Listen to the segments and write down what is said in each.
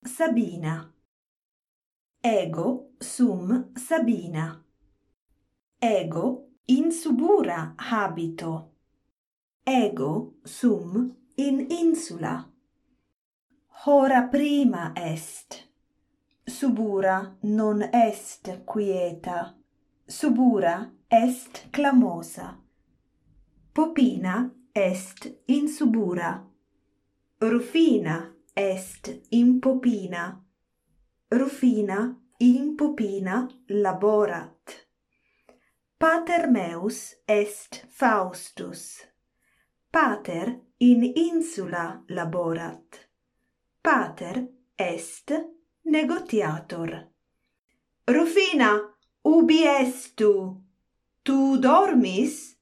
Sabina. Ego sum Sabina. Ego in subura habito. Ego sum in insula. Hora prima est. Subura non est quieta. Subura est clamosa. Popina est in subura. Rufina est in popina. Rufina in popina laborat. Pater meus est Faustus. Pater in insula laborat. Pater est negotiator. Rufina, ubi estu? Tu dormis?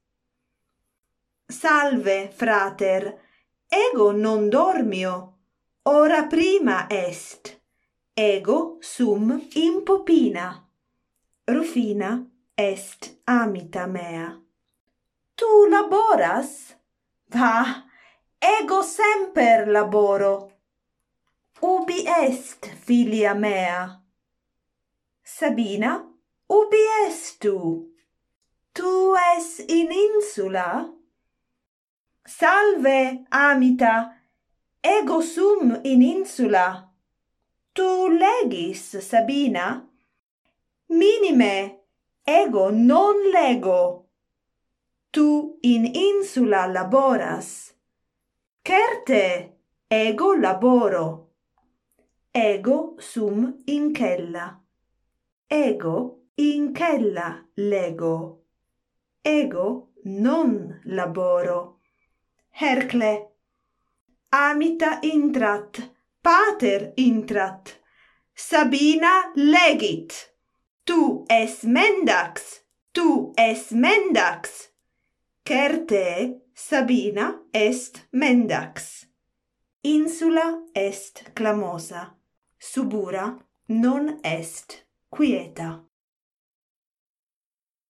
Salve, frater, ego non dormio. Ora prima est. Ego sum in popina. Rufina est amita mea. Tu laboras? Va, ego semper laboro. Ubi est filia mea? Sabina, ubi estu? Tu es in insula? Salve, amita, ego sum in insula. Tu legis, Sabina? Minime, ego non lego. Tu in insula laboras. Certe, ego laboro. Ego sum in cella. Ego in cella lego. Ego non laboro. Hercle. Amita intrat. Pater intrat. Sabina legit. Tu es mendax. Tu es mendax. Certe Sabina est mendax. Insula est clamosa. Subura non est quieta.